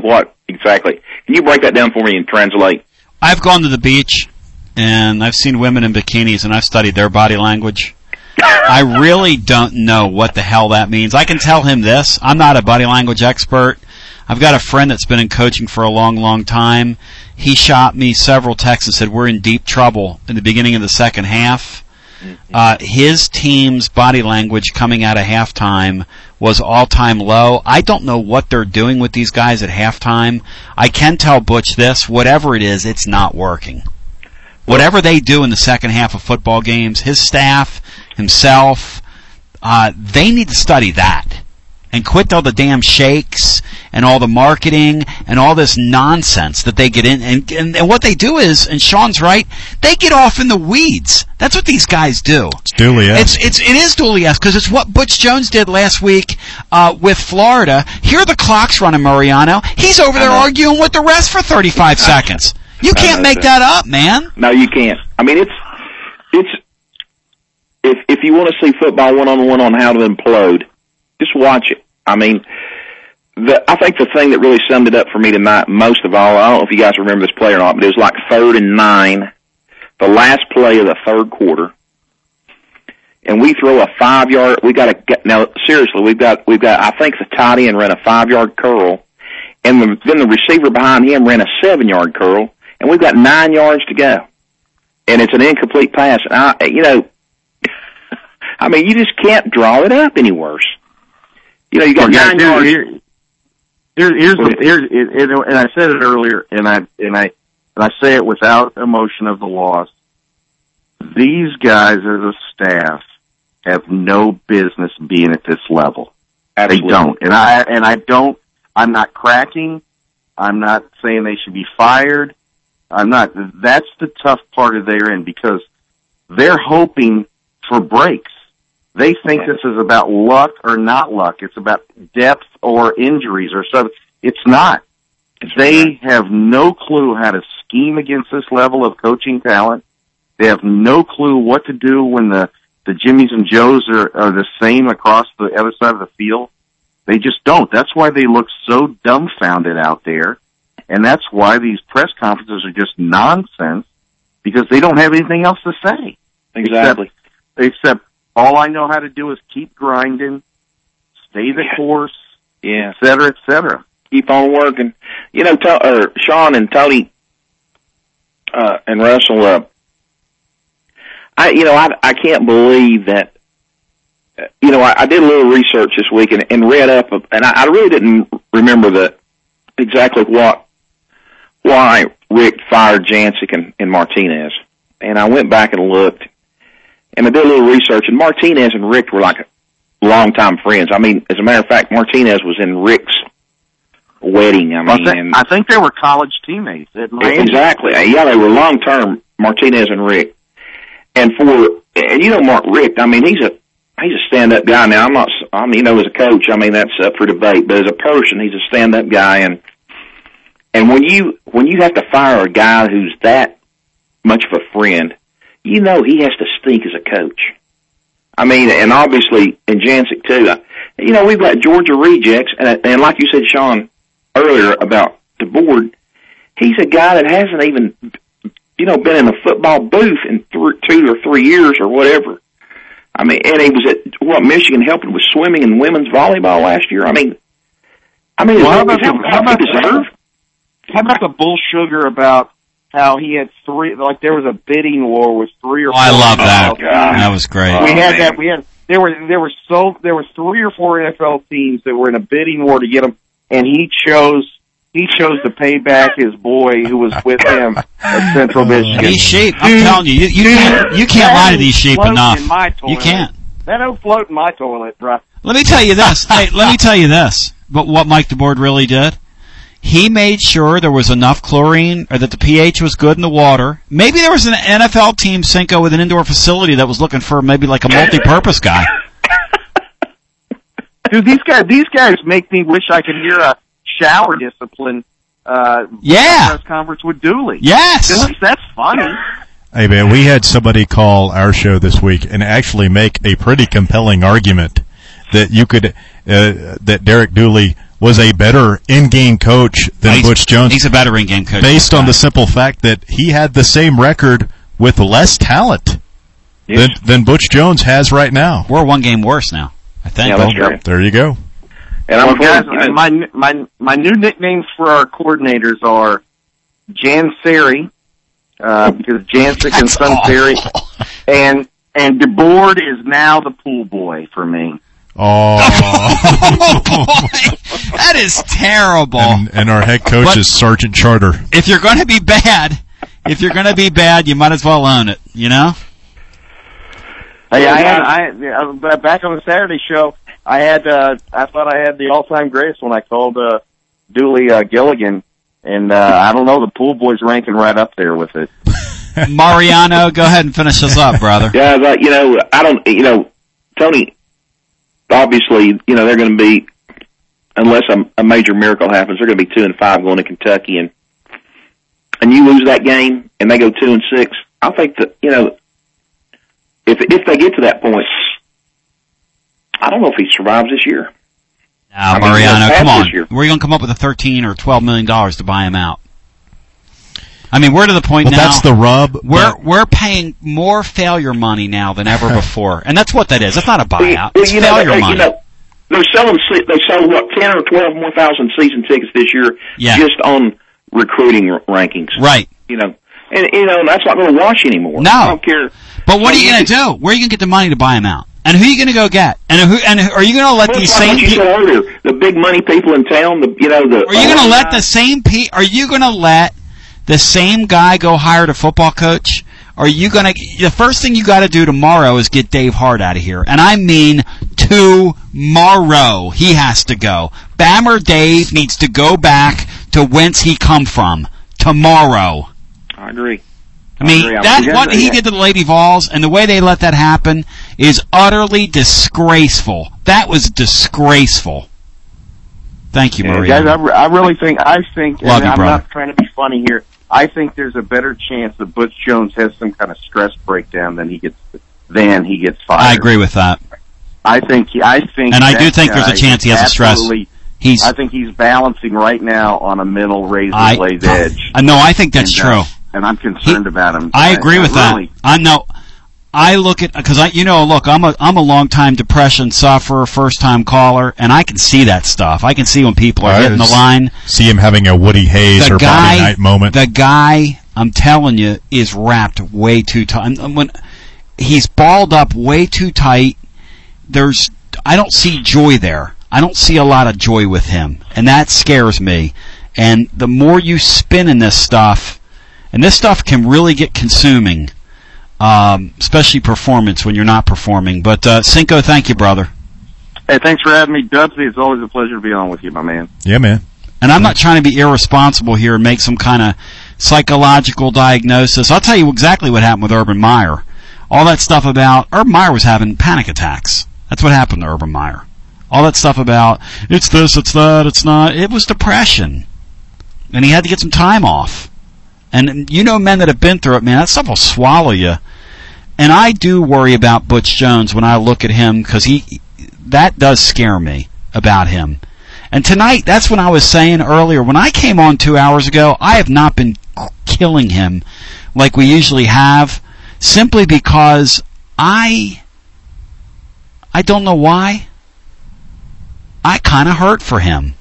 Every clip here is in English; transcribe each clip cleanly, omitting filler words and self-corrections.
what exactly? Can you break that down for me and translate? I've gone to the beach, and I've seen women in bikinis, and I've studied their body language. I really don't know what the hell that means. I can tell him this. I'm not a body language expert. I've got a friend that's been in coaching for a long, long time. He shot me several texts and said we're in deep trouble in the beginning of the second half. His team's body language coming out of halftime was all-time low. I don't know what they're doing with these guys at halftime. I can tell Butch this, whatever it is, it's not working. Whatever they do in the second half of football games, his staff, himself, they need to study that and quit all the damn shakes and all the marketing and all this nonsense that they get in. And what they do is, and Sean's right, they get off in the weeds. That's what these guys do. It's Dooley-esque. It is Dooley-esque because it's what Butch Jones did last week with Florida. Here are the clocks running, Mariano. He's over there arguing with the rest for 35 seconds. You can't make that up, man. No, you can't. I mean, it's if you want to see football one-on-one on how to implode, just watch it. I mean, I think the thing that really summed it up for me tonight, most of all, I don't know if you guys remember this play or not, but it was like 3rd and 9, the last play of the third quarter, and we throw a 5-yard. Now seriously, we've got. I think the tight end ran a 5-yard curl, and then the receiver behind him ran a 7-yard curl, and we've got 9 yards to go, and it's an incomplete pass. I mean, you just can't draw it up any worse. You know, you got 9 yards. Here's and I said it earlier, and I say it without emotion of the loss. These guys as a staff have no business being at this level. Absolutely. They don't, and I don't. I'm not cracking. I'm not saying they should be fired. I'm not. That's the tough part of their end because they're hoping for breaks. They think this is about luck or not luck. It's about depth or injuries or something. It's not. They have no clue how to scheme against this level of coaching talent. They have no clue what to do when the Jimmies and Joes are the same across the other side of the field. They just don't. That's why they look so dumbfounded out there. And that's why these press conferences are just nonsense because they don't have anything else to say. Exactly. Except all I know how to do is keep grinding, stay the course, et cetera, et cetera. Keep on working. You know, Sean and Tony and Russell, I can't believe that, I did a little research this week and read up, and I really didn't remember exactly why Rick fired Jancic and Martinez. And I went back and looked. And I did a little research, and Martinez and Rick were like longtime friends. I mean, as a matter of fact, Martinez was in Rick's wedding. I think they were college teammates. Exactly. Yeah, they were long-term, Martinez and Rick. And Mark Rick, I mean, he's a stand-up guy. Now, as a coach, I mean, that's up for debate. But as a person, he's a stand-up guy. And when you have to fire a guy who's that much of a friend, he has to stink as a coach. I mean, and obviously, in Jancic too. We've got Georgia rejects, and like you said, Sean, earlier about the board, he's a guy that hasn't even, been in a football booth in 2 or 3 years or whatever. I mean, and he was at Michigan helping with swimming and women's volleyball last year. How about the bull sugar about how he had there was a bidding war with 3 or 4. I love that. That was great. There were 3 or 4 NFL teams that were in a bidding war to get him, and he chose to pay back his boy who was with him at Central Michigan. These sheep, I'm telling you, you can't lie to these sheep enough. You can't. That don't float in my toilet, bro. Let me tell you this. But what Mike DeBoard really did, he made sure there was enough chlorine or that the pH was good in the water. Maybe there was an NFL team, Cinco, with an indoor facility that was looking for maybe like a multi-purpose guy. Dude, these guys make me wish I could hear a shower discipline press conference with Dooley. Yes. That's funny. Hey, man, we had somebody call our show this week and actually make a pretty compelling argument that you could that Derek Dooley was a better in-game coach than Butch Jones. He's a better in-game coach. Based on the simple fact that he had the same record with less talent than Butch Jones has right now. We're one game worse now, I think. Yeah, that's right. There you go. And guys, my new nicknames for our coordinators are Jansary, because Jancic and Sunseri, and DeBoard is now the pool boy for me. Oh, boy. That is terrible. And our head coach is Sergeant Charter. If you're going to be bad, you might as well own it, you know? Hey, back on the Saturday show, I thought I had the all-time greatest when I called Dooley Gilligan, and I don't know, the pool boy's ranking right up there with it. Mariano, go ahead and finish us up, brother. Yeah, but, Tony, obviously, they're going to be, unless a major miracle happens, they're going to be 2-5 going to Kentucky, and you lose that game and they go 2-6. I think that, if they get to that point, I don't know if he survives this year. Now, Mariano, come on. We're going to come up with a $13 or $12 million to buy him out. I mean, we're to the point now. That's the rub. We're paying more failure money now than ever before, and that's what that is. It's not a buyout. It's failure money. They sold what 10 or 12 more thousand season tickets this year, just on recruiting rankings. Right. And that's not going to wash anymore. No. I don't care. But what are you going to do? Where are you going to get the money to buy him out? And who are you going to go get? And are you going to let these same people? Said earlier, the big money people in town. Are you going to let the same Are you going to let the same guy go hire a football coach? Are you going to? The first thing you got to do tomorrow is get Dave Hart out of here, and I mean tomorrow. He has to go. Bammer Dave needs to go back to whence he come from tomorrow. I agree. I mean, that's what he did to the Lady Vols, and the way they let that happen is utterly disgraceful. That was disgraceful. Thank you, Maria. Guys, I really think, Love you, I'm brother. not trying to be funny here, I think there's a better chance that Butch Jones has some kind of stress breakdown than he gets fired. I agree with that. I think, and I do think there's a chance he has a stress. I think he's balancing right now on a mental razor blade edge. No, I think that's true. And I'm concerned about him. I agree with that. I look at, because I'm a long-time depression sufferer, first-time caller, and I can see that stuff. I can see when people are hitting the line. See him having a Woody Hayes or Bobby Knight moment. The guy, I'm telling you, is wrapped way too tight. When he's balled up way too tight, I don't see joy there. I don't see a lot of joy with him, and that scares me. And the more you spin in this stuff, and this stuff can really get consuming, especially performance when you're not performing. But Cinco, thank you, brother. Hey, thanks for having me, Dubsy. It's always a pleasure to be on with you, my man. Yeah, man. And I'm not trying to be irresponsible here and make some kind of psychological diagnosis. I'll tell you exactly what happened with Urban Meyer. All that stuff about Urban Meyer was having panic attacks. That's what happened to Urban Meyer. All that stuff about it's this, it's that, it's not. It was depression. And he had to get some time off. And men that have been through it, man, that stuff will swallow you. And I do worry about Butch Jones when I look at him, because that does scare me about him. And tonight, that's when I was saying earlier, when I came on 2 hours ago, I have not been killing him like we usually have, simply because I don't know why. I kind of hurt for him.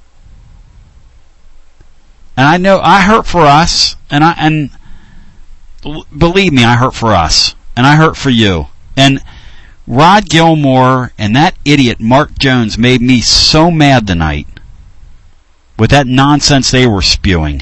And I know I hurt for us, and believe me, I hurt for us, and I hurt for you. And Rod Gilmore and that idiot Mark Jones made me so mad tonight with that nonsense they were spewing.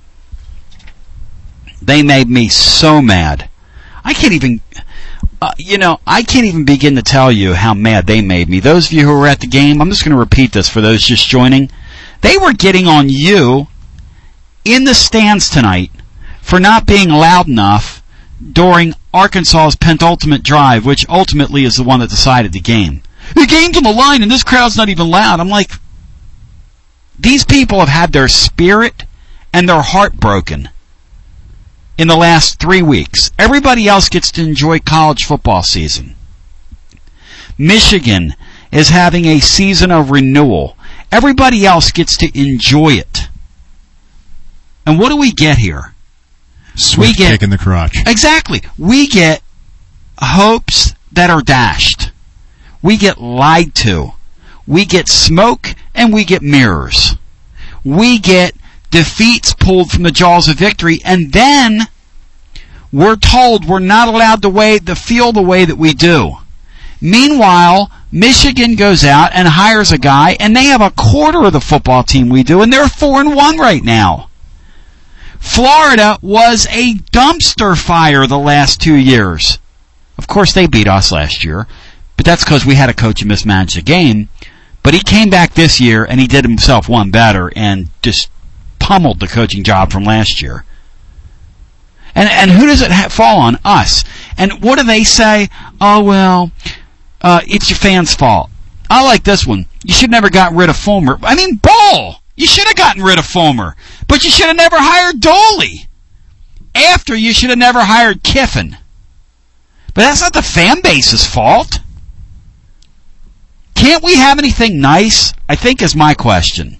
They made me so mad. I can't even, I can't even begin to tell you how mad they made me. Those of you who were at the game, I'm just going to repeat this for those just joining. They were getting on you in the stands tonight for not being loud enough during Arkansas's penultimate drive, which ultimately is the one that decided the game. The game's on the line and this crowd's not even loud. I'm like, these people have had their spirit and their heart broken in the last 3 weeks. Everybody else gets to enjoy college football season. Michigan is having a season of renewal. Everybody else gets to enjoy it. And what do we get here? Swift kick in the crotch. Exactly. We get hopes that are dashed. We get lied to. We get smoke and we get mirrors. We get defeats pulled from the jaws of victory, and then we're told we're not allowed to feel the way that we do. Meanwhile, Michigan goes out and hires a guy, and they have a quarter of the football team we do, and they're 4-1 right now. Florida was a dumpster fire the last 2 years. Of course, they beat us last year, but that's because we had a coach who mismanaged the game. But he came back this year, and he did himself one better and just pummeled the coaching job from last year. And who does it fall on? Us. And what do they say? Oh, well, it's your fans' fault. I like this one. You should never gotten rid of Fulmer. I mean, bull! You should have gotten rid of Fulmer. But you should have never hired Dooley. After, you should have never hired Kiffin. But that's not the fan base's fault. Can't we have anything nice? I think is my question.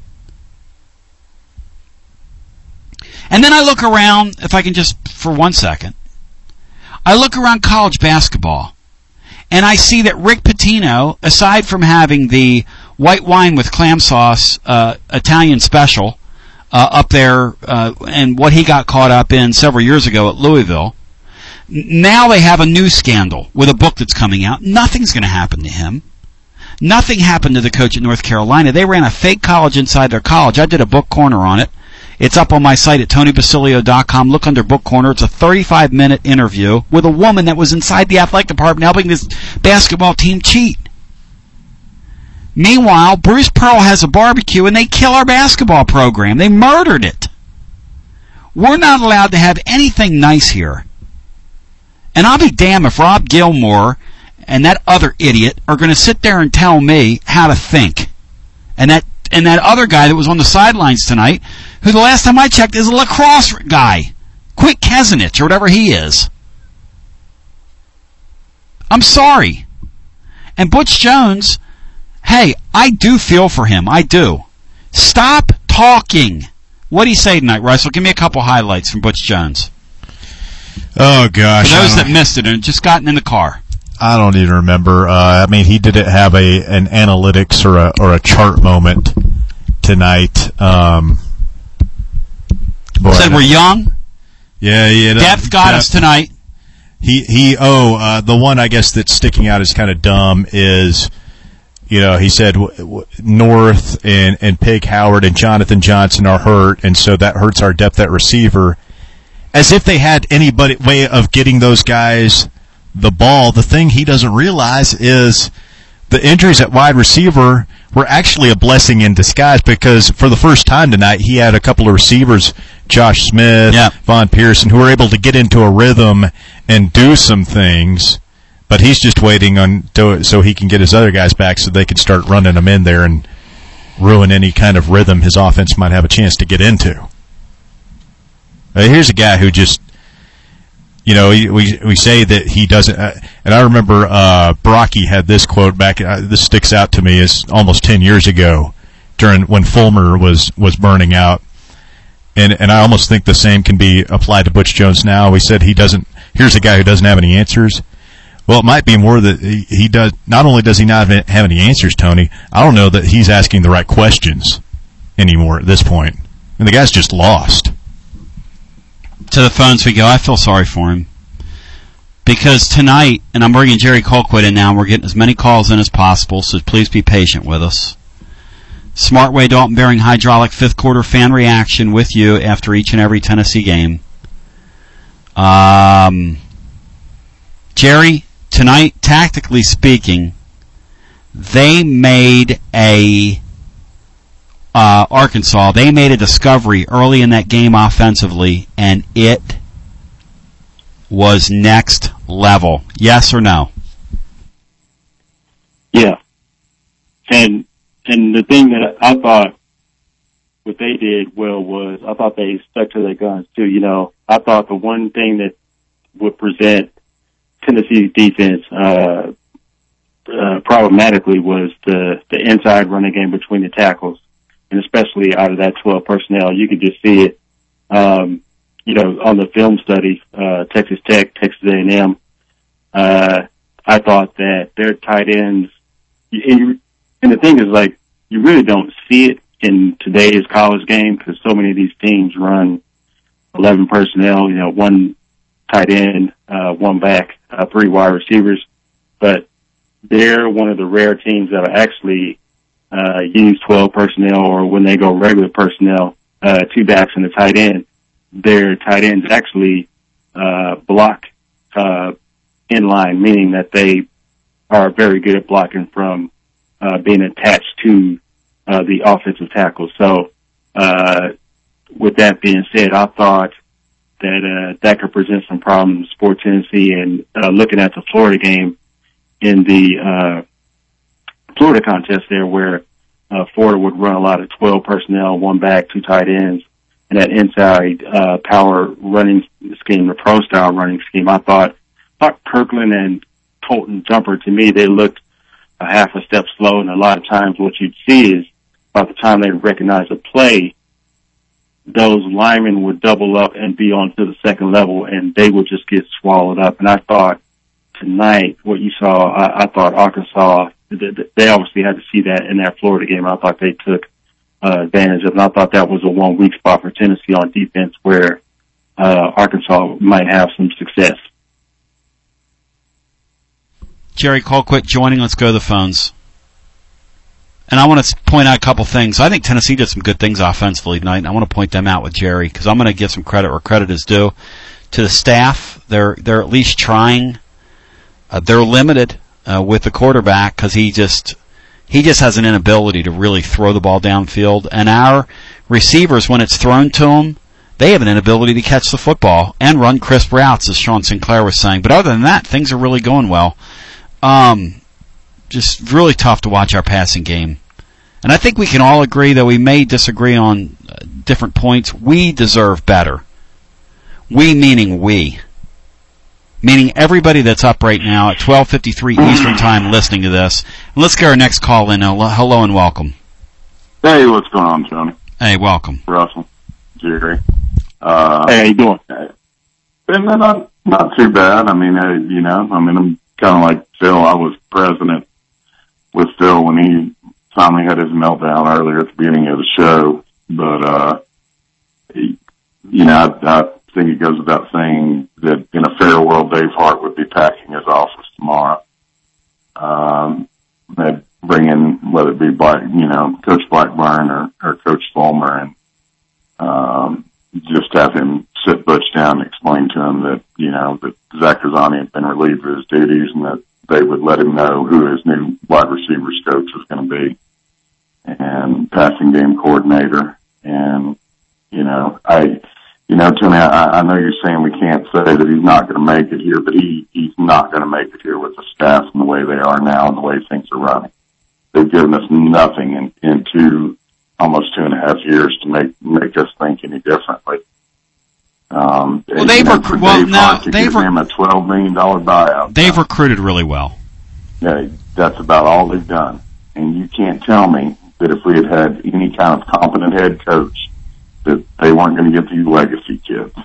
And then I look around, if I can just, for 1 second, I look around college basketball, and I see that Rick Pitino, aside from having the white wine with clam sauce Italian special up there, and what he got caught up in several years ago at Louisville, now they have a new scandal with a book that's coming out. Nothing's going to happen to him. Nothing happened to the coach at North Carolina. They ran a fake college inside their college. I did a book corner on it. It's up on my site at TonyBasilio.com. Look under Book Corner. It's a 35-minute interview with a woman that was inside the athletic department helping this basketball team cheat. Meanwhile, Bruce Pearl has a barbecue and they kill our basketball program. They murdered it. We're not allowed to have anything nice here. And I'll be damned if Rob Gilmore and that other idiot are going to sit there and tell me how to think. And that other guy that was on the sidelines tonight, who the last time I checked is a lacrosse guy, Quick Kesenich or whatever he is. I'm sorry. And Butch Jones, hey, I do feel for him. I do. Stop talking. What did he say tonight, Russell? Give me a couple highlights from Butch Jones. Oh, gosh. For those that missed it and just gotten in the car. I don't even remember. I mean, he didn't have an analytics or a chart moment tonight. Said we're young. Yeah. Depth got us tonight. The one I guess that's sticking out as kind of dumb is, he said North and Pig Howard and Jonathan Johnson are hurt, and so that hurts our depth at receiver. As if they had any way of getting those guys the ball. The thing he doesn't realize is the injuries at wide receiver were actually a blessing in disguise, because for the first time tonight he had a couple of receivers, Josh Smith, Von Pearson, who were able to get into a rhythm and do some things, but he's just waiting so he can get his other guys back so they can start running them in there and ruin any kind of rhythm his offense might have a chance to get into. Here's a guy who just, we say that he doesn't, and I remember Brocky had this quote back, this sticks out to me, it's almost 10 years ago, when Fulmer was burning out, and I almost think the same can be applied to Butch Jones now. We said here's a guy who doesn't have any answers. Well, it might be more that he does, not only does he not have any answers, Tony, I don't know that he's asking the right questions anymore at this point. And the guy's just lost. To the phones we go. I feel sorry for him. Because tonight, and I'm bringing Jerry Colquitt in now, and we're getting as many calls in as possible, so please be patient with us. Smartway Dalton Bearing Hydraulic fifth quarter fan reaction with you after each and every Tennessee game. Jerry, tonight, tactically speaking, they made Arkansas, they made a discovery early in that game offensively, and it was next level. Yes or no? Yeah. And the thing that I thought what they did well was I thought they stuck to their guns too. I thought the one thing that would present Tennessee's defense problematically was the inside running game between the tackles. and especially out of that 12 personnel. You could just see it, on the film study, Texas Tech, Texas A&M. I thought that their tight ends, and the thing is, like, you really don't see it in today's college game because so many of these teams run 11 personnel, one tight end, one back, 3 wide receivers. But they're one of the rare teams that are actually use 12 personnel, or when they go regular personnel, 2 backs and a tight end. Their tight ends actually block in line, meaning that they are very good at blocking from being attached to the offensive tackle. So with that being said, I thought that could present some problems for Tennessee. And looking at the Florida game in the Florida contest there, where Florida would run a lot of 12 personnel, 1 back, 2 tight ends, and that inside power running scheme, the pro-style running scheme, I thought Kirkland and Colton Jumper, to me, they looked a half a step slow, and a lot of times what you'd see is by the time they recognize a play, those linemen would double up and be on to the second level, and they would just get swallowed up. And I thought tonight, what you saw, I thought Arkansas, they obviously had to see that in that Florida game. I thought they took advantage of it, and I thought that was a one weak spot for Tennessee on defense where Arkansas might have some success. Jerry Colquitt joining. Let's go to the phones. And I want to point out a couple things. I think Tennessee did some good things offensively tonight, and I want to point them out with Jerry because I'm going to give some credit where credit is due. To the staff, they're at least trying. They're limited with the quarterback because he just has an inability to really throw the ball downfield. And our receivers, when it's thrown to them, they have an inability to catch the football and run crisp routes, as Sean Sinclair was saying. But other than that, things are really going well. Just really tough to watch our passing game. And I think we can all agree, though we may disagree on different points, we deserve better. We meaning we. Meaning everybody that's up right now at 12:53 Eastern Time listening to this. And let's get our next call in. Hello and welcome. Hey, what's going on, Tony? Hey, welcome. Russell, Jerry. Hey, how you doing? Not too bad. I mean, I'm kind of like Phil. I was president with Phil when he finally had his meltdown earlier at the beginning of the show. But, I think it goes without saying that in a fair world, Dave Hart would be packing his office tomorrow. They'd bring in, whether it be Coach Blackburn or Coach Fulmer, and just have him sit Butch down and explain to him that, that Zach Rosani had been relieved of his duties and that they would let him know who his new wide receivers coach was going to be and passing game coordinator. And, Tony, I know you're saying we can't say that he's not going to make it here, but he's not going to make it here with the staff and the way they are now and the way things are running. They've given us nothing in almost 2.5 years to make us think any differently. They've given him a $12 million buyout. They've recruited really well. Yeah, that's about all they've done. And you can't tell me that if we had any kind of competent head coach that they weren't going to get these legacy kids.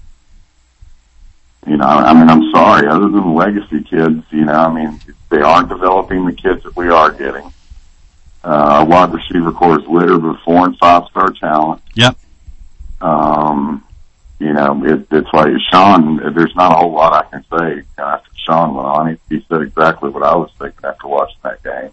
I'm sorry, other than the legacy kids, they aren't developing the kids that we are getting. Our wide receiver corps is littered with 4- and 5-star talent. Yep. It's like Sean, there's not a whole lot I can say. After Sean went on, he said exactly what I was thinking after watching that game.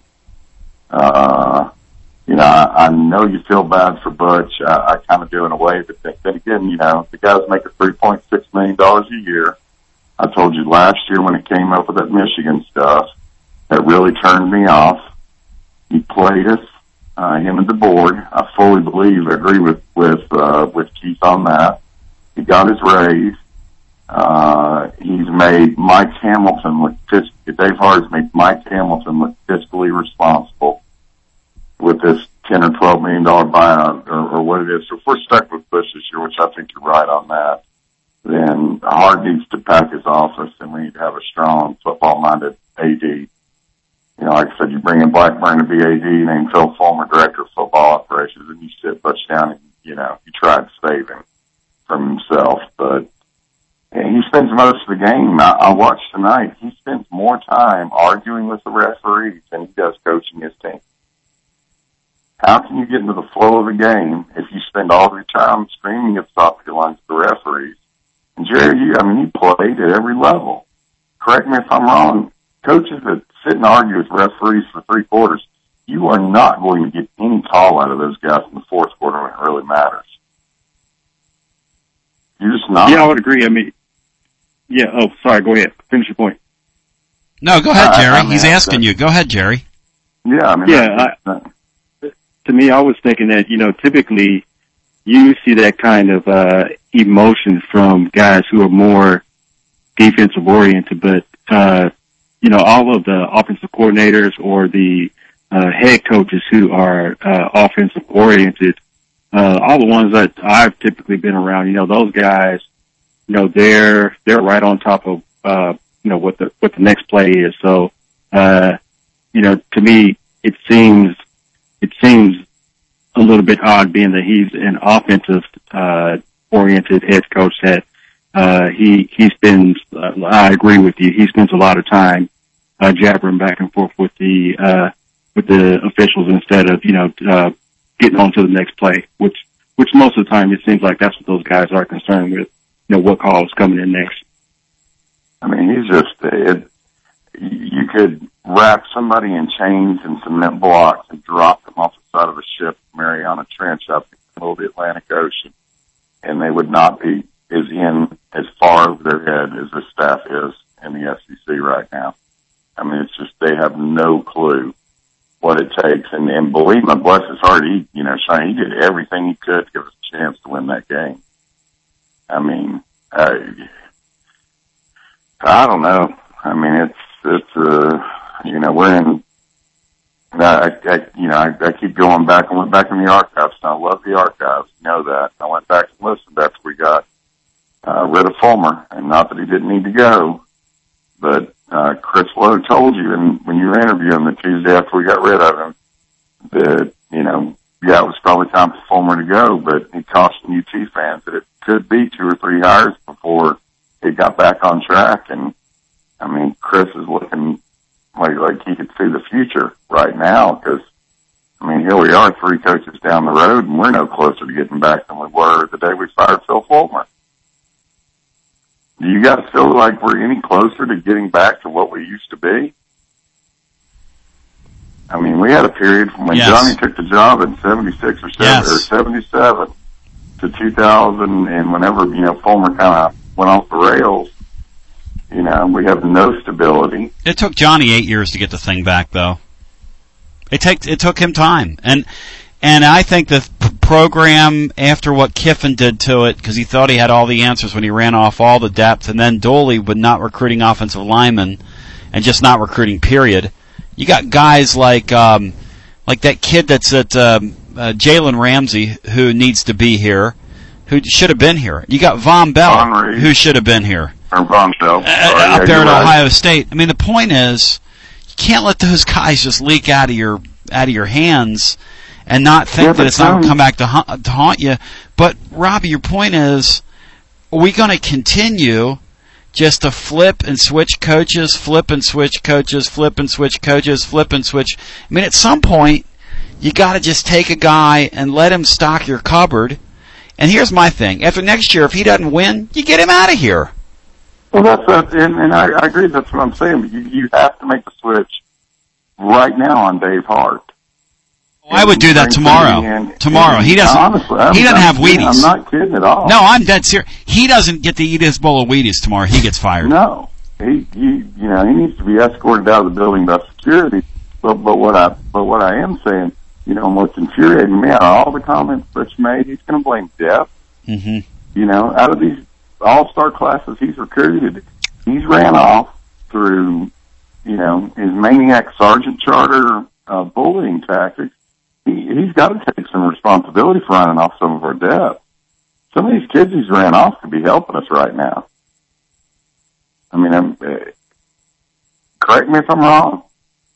I know you feel bad for Butch. I kind of do in a way, but then again, the guy's making $3.6 million a year. I told you last year when it came up with that Michigan stuff, that really turned me off. He played us, him and the board. I fully agree with Keith on that. He got his raise. He's made Mike Hamilton Dave Hart's made Mike Hamilton look fiscally responsible with this $10 or $12 million buyout or what it is. So if we're stuck with Bush this year, which I think you're right on that, then Hart needs to pack his office and we need to have a strong football-minded AD You know, like I said, you bring in Blackburn to BAD named Phil Fulmer, Director of Football Operations, and you sit Butch down and, you know, you try to save him from himself. But he spends most of the game. I watched tonight. He spends more time arguing with the referees than he does coaching his team. How can you get into the flow of the game if you spend all of your time screaming at the top of your lungs at the referees? And Jerry, you played at every level. Correct me if I'm wrong. Coaches that sit and argue with referees for 3 quarters, you are not going to get any call out of those guys in the fourth quarter when it really matters. You're just not. Yeah, I would agree. I mean, yeah. Oh, sorry. Go ahead. Finish your point. No, go ahead, Jerry. He's asking you. Go ahead, Jerry. Yeah, I mean. Yeah. To me, I was thinking that, you know, typically you see that kind of emotion from guys who are more defensive oriented, but you know, all of the offensive coordinators or the head coaches who are offensive oriented, all the ones that I've typically been around, you know, those guys, you know, they're right on top of you know, what the next play is. So you know, to me it seems a little bit odd, being that he's an offensive oriented head coach, that he spends, I agree with you, he spends a lot of time jabbering back and forth with the officials instead of, you know, getting on to the next play, which most of the time it seems like that's what those guys are concerned with, you know, what call is coming in next. I mean, he's just, you could wrap somebody in chains and cement blocks and drop them off the side of a ship, Mariana Trench, up in the middle of the Atlantic Ocean, and they would not be as far over their head as the staff is in the SEC right now. I mean, it's just, they have no clue what it takes. And believe me, bless his heart, he did everything he could to give us a chance to win that game. I mean, I don't know. I mean, it's you know, we're in, I keep going back. I went back in the archives, and I love the archives. You know that. I went back and listened after we got rid of Fulmer, and not that he didn't need to go, but Chris Lowe told you, and when you were interviewing him the Tuesday after we got rid of him, that, you know, yeah, it was probably time for Fulmer to go, but he cautioned UT fans that it could be 2 or 3 hires before it got back on track. And I mean, Chris is looking like he could see the future right now, because, I mean, here we are 3 coaches down the road, and we're no closer to getting back than we were the day we fired Phil Fulmer. Do you guys feel like we're any closer to getting back to what we used to be? I mean, we had a period from when Johnny took the job in 76 or 77 to 2000, and whenever, you know, Fulmer kind of went off the rails, you know, we have no stability. It took Johnny 8 years to get the thing back, though. It took him time, and I think the program, after what Kiffin did to it, because he thought he had all the answers when he ran off all the depth, and then Dooley with not recruiting offensive linemen and just not recruiting, period. You got guys like that kid that's at Jalen Ramsey, who needs to be here, who should have been here. You got Von Bell, who should have been here. Or Von Bell. Up there in Ohio State. I mean, the point is, you can't let those guys just leak out of your hands and not think that it's not going to come back to haunt you. But, Robbie, your point is, are we going to continue just to flip and switch coaches, flip and switch coaches, flip and switch coaches, flip and switch? I mean, at some point, you got to just take a guy and let him stock your cupboard. And here's my thing. After next year, if he doesn't win, you get him out of here. Well, and I agree. That's what I'm saying. But you have to make the switch right now on Dave Hart. Well, I would do that tomorrow. Tomorrow. He doesn't. Honestly, he doesn't have Wheaties. I'm not kidding at all. No, I'm dead serious. He doesn't get to eat his bowl of Wheaties tomorrow. He gets fired. No, he needs to be escorted out of the building by security. But what I am saying, you know, what's infuriating me out of all the comments Butch made, he's going to blame depth. Mm-hmm. You know, out of these all-star classes he's recruited, he's ran off through, you know, his maniac sergeant charter bullying tactics. He's got to take some responsibility for running off some of our depth. Some of these kids he's ran off could be helping us right now. I mean, correct me if I'm wrong.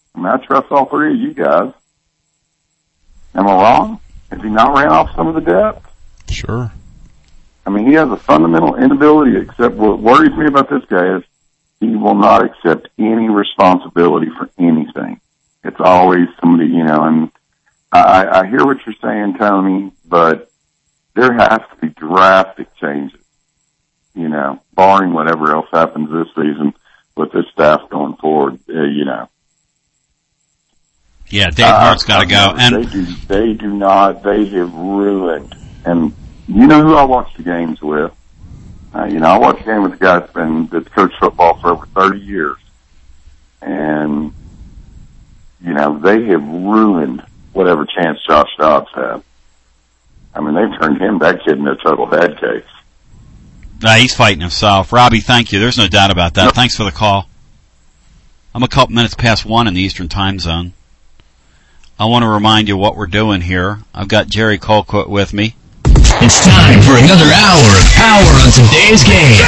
I mean, I trust all three of you guys. Am I wrong? Has he not ran off some of the depth? Sure. I mean, he has a fundamental inability to accept. What worries me about this guy is he will not accept any responsibility for anything. It's always somebody, and I hear what you're saying, Tony, but there has to be drastic changes, barring whatever else happens this season with this staff going forward, Yeah, Dave Hart's got to go. And they do not. They have ruined. And you know who I watch the games with? I watch a game with a guy that's coached football for over 30 years, and they have ruined whatever chance Josh Dobbs had. I mean, they've turned that kid into a total bad case. He's fighting himself. Robbie, thank you. There's no doubt about that. Thanks for the call. I'm a couple minutes past 1 in the Eastern Time Zone. I want to remind you what we're doing here. I've got Jerry Colquitt with me. It's time for another hour of power on today's game.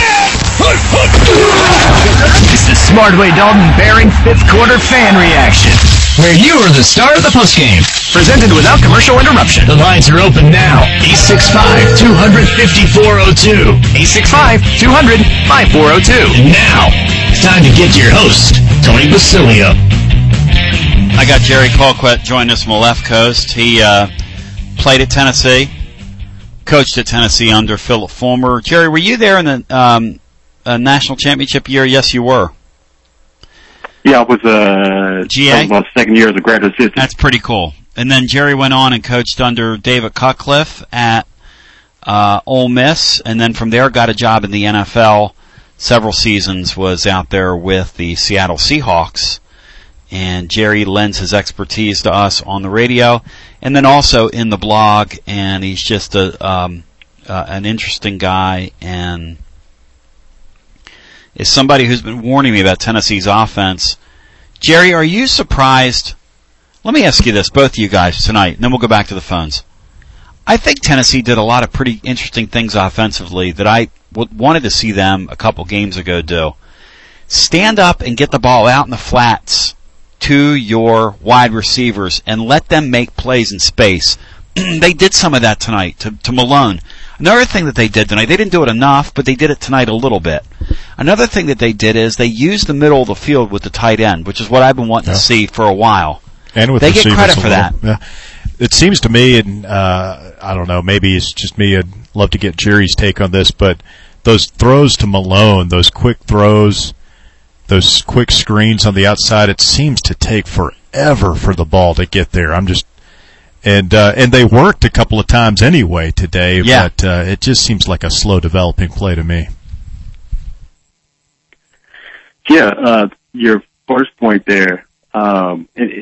It's the Smartway Dalton Bearing 5th Quarter Fan Reaction, where you are the star of the postgame. Presented without commercial interruption. The lines are open now. 865-200-5402. 865-200-5402. And now, it's time to get to your host, Tony Basilio. I got Jerry Colquitt joining us from the left coast. He played at Tennessee, coached at Tennessee under Philip Fulmer. Jerry, were you there in the national championship year? Yes, you were. Yeah, I was GA? about second year as a graduate assistant. That's pretty cool. And then Jerry went on and coached under David Cutcliffe at Ole Miss, and then from there got a job in the NFL. Several seasons was out there with the Seattle Seahawks. And Jerry lends his expertise to us on the radio, and then also in the blog. And he's just an interesting guy, and is somebody who's been warning me about Tennessee's offense. Jerry, are you surprised? Let me ask you this, both of you guys tonight, and then we'll go back to the phones. I think Tennessee did a lot of pretty interesting things offensively that I wanted to see them a couple games ago do. Stand up and get the ball out in the flats to your wide receivers and let them make plays in space. They did some of that tonight to Malone. Another thing that they did tonight, they didn't do it enough, but they did it tonight a little bit. Another thing that they did is they used the middle of the field with the tight end, which is what I've been wanting to see for a while. And with they get credit for that. Yeah. It seems to me, and I don't know, maybe it's just me, I'd love to get Jerry's take on this, but those throws to Malone, those quick throws, those quick screens on the outside, it seems to take forever for the ball to get there. And they worked a couple of times anyway today, but it just seems like a slow developing play to me. Yeah, your first point there, I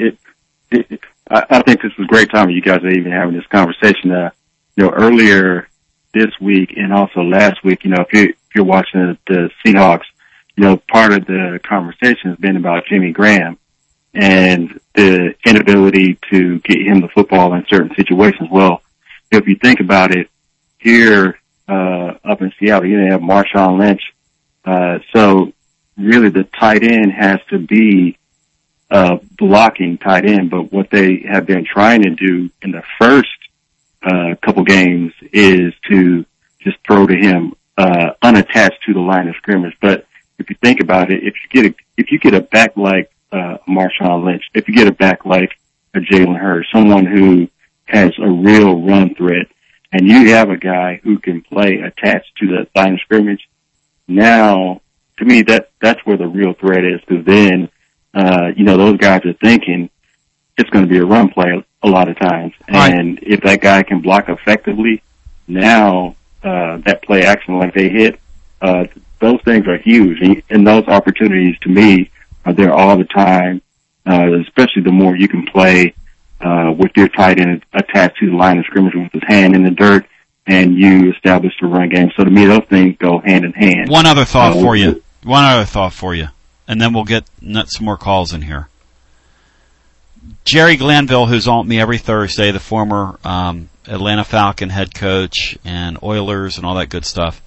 think this was a great time you guys are even having this conversation. Earlier this week and also last week, if you're watching the Seahawks, part of the conversation has been about Jimmy Graham and the inability to get him the football in certain situations. Well, if you think about it, here up in Seattle, you have Marshawn Lynch. So really the tight end has to be blocking tight end. But what they have been trying to do in the first couple games is to just throw to him unattached to the line of scrimmage. But if you think about it, if you get a back like Marshawn Lynch, if you get a back like a Jalen Hurts, someone who has a real run threat, and you have a guy who can play attached to the line of scrimmage, now to me that's where the real threat is. Because then those guys are thinking it's going to be a run play a lot of times, and if that guy can block effectively, now that play action like they hit. Those things are huge, and those opportunities to me are there all the time, especially the more you can play with your tight end attached to the line of scrimmage with his hand in the dirt, and you establish the run game. So to me, those things go hand in hand. One other thought for you, and then we'll get some more calls in here. Jerry Glanville, who's on with me every Thursday, the former Atlanta Falcon head coach and Oilers and all that good stuff.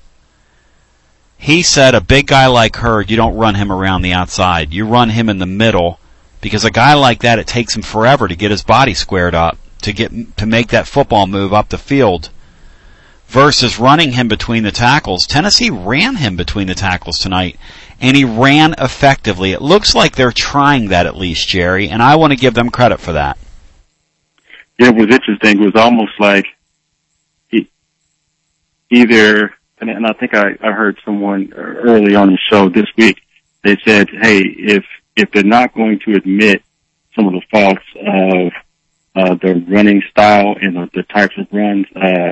He said a big guy like Hurd, you don't run him around the outside. You run him in the middle because a guy like that, it takes him forever to get his body squared up, to make that football move up the field, versus running him between the tackles. Tennessee ran him between the tackles tonight, and he ran effectively. It looks like they're trying that at least, Jerry, and I want to give them credit for that. Yeah, it was interesting. It was almost like either, and I think I heard someone early on the show this week, they said, hey, if they're not going to admit some of the faults of the running style and the types of runs,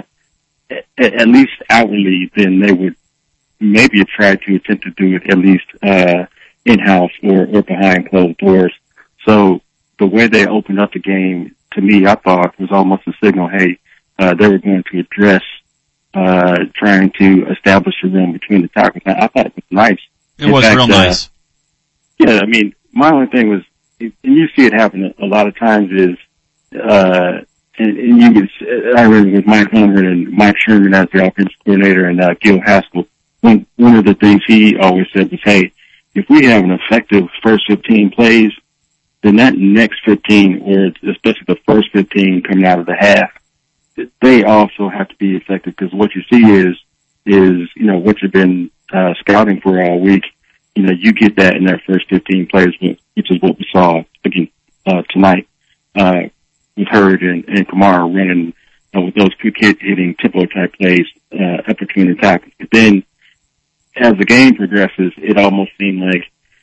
at least outwardly, then they would maybe try to attempt to do it at least in-house or behind closed doors. So the way they opened up the game, to me, I thought was almost a signal, hey, they were going to address trying to establish a run between the tackles. I thought it was nice. It was real nice. Yeah, I mean, my only thing was, and you see it happen a lot of times, is and you can, I remember with Mike Holmgren and Mike Sherman as the offensive coordinator and Gil Haskell, one of the things he always said was, hey, if we have an effective first 15 plays, then that next 15, or especially the first 15 coming out of the half, they also have to be effective, because what you see is, you know, what you've been scouting for all week. You know, you get that in that first 15 plays, which is what we saw again tonight with Hurd and Kamara running with those quick hitting tempo type plays up between the tackles. But then, as the game progresses, it almost seemed like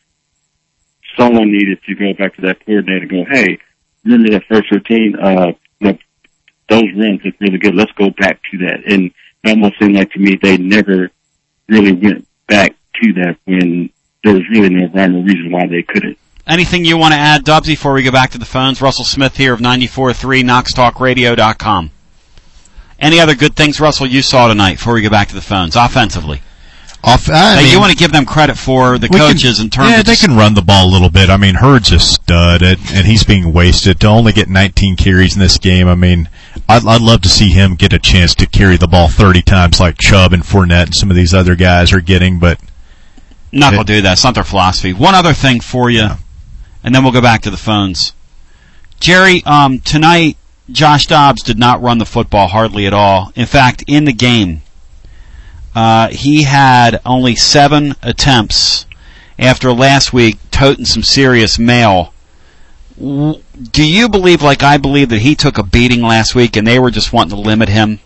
someone needed to go back to that coordinator and go, hey, remember that first 15? Those runs look really good. Let's go back to that. And it almost seemed like to me they never really went back to that when there was really no rhyme or reason why they couldn't. Anything you want to add, Dubs, before we go back to the phones? Russell Smith here of 94.3 KnoxTalkRadio.com. Any other good things, Russell, you saw tonight before we go back to the phones, offensively? You want to give them credit for the coaches in terms of... Yeah, they can run the ball a little bit. I mean, Hurd's a stud, and he's being wasted. To only get 19 carries in this game, I mean, I'd love to see him get a chance to carry the ball 30 times like Chubb and Fournette and some of these other guys are getting, but... Not going to do that. It's not their philosophy. One other thing for you, and then we'll go back to the phones. Jerry, tonight, Josh Dobbs did not run the football hardly at all. In fact, in the game, he had only 7 attempts after last week toting some serious mail. Do you believe, like I believe, that he took a beating last week and they were just wanting to limit him?